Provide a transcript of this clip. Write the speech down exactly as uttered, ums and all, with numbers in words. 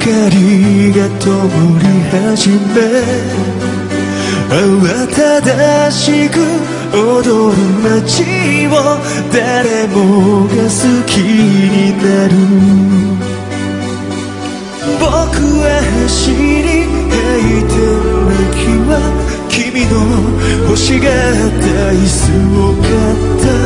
りが灯り始め、慌ただしく踊る街を誰もが好きになる。僕は走り吐いて泣きは君の欲しがった椅子を買った。